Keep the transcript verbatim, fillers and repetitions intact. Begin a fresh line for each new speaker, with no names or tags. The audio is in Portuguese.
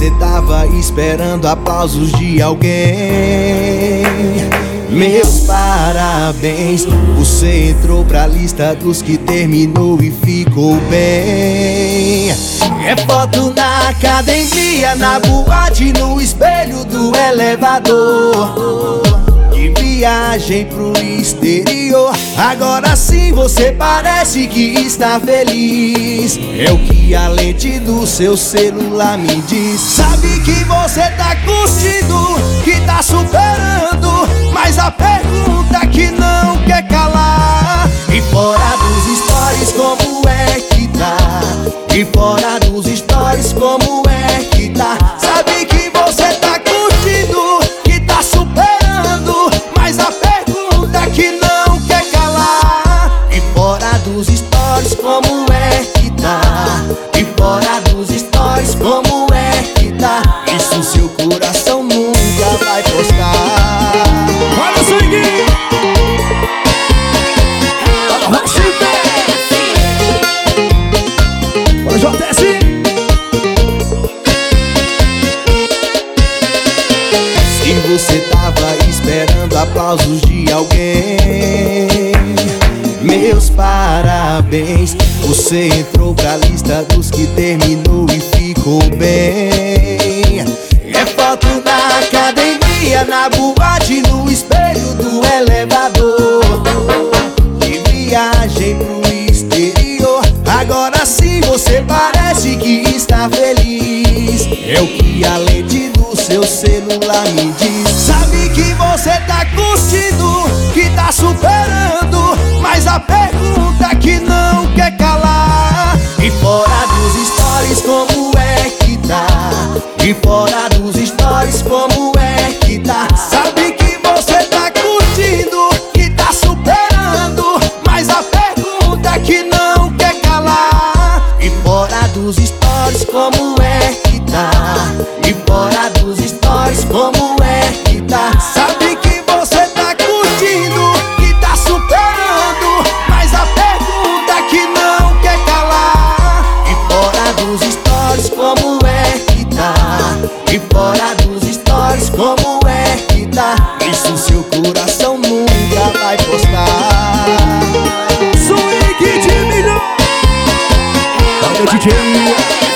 você tava esperando aplausos de alguém, meus parabéns. Você entrou pra lista dos que terminou e ficou bem. É foto na academia, na boate, no espelho do elevador, de viagem pro exterior. Agora sim você parece que está feliz. É o que a lente do seu celular me diz. Sabe que você tá curtindo, que tá superando, mas a pergunta que não quer calar: e fora dos stories como é que tá? E fora dos stories como é que tá? Sabe que você tá curtindo, que tá superando, mas a pergunta que não quer calar: e fora dos stories como é que tá? E fora dos stories como é que tá? Isso seu coração nunca vai postar.
Olha o swing! Bora, J S!
Se você tava esperando aplausos de alguém, meus parabéns. Você entrou pra lista dos que terminou e ficou bem. É foto na academia, na boate, no espelho do elevador, de viagem pro exterior. Agora sim você parece que está feliz. É o que a lente do seu celular me diz. Sabe que você tá curtindo, que tá superando, mas a pergunta que não quer calar: e fora dos stories como é que tá? E fora dos stories como é que tá? Sabe que você tá curtindo, que tá superando, mas a pergunta que não quer calar: e fora dos stories como é que tá? E fora dos stories como é que tá? Sabe que você tá curtindo, que tá superando, mas a pergunta que não quer calar: e fora dos stories como é que tá? E fora dos stories como é que tá? Isso seu coração nunca vai postar.
Swing de milhão! Olha o D J!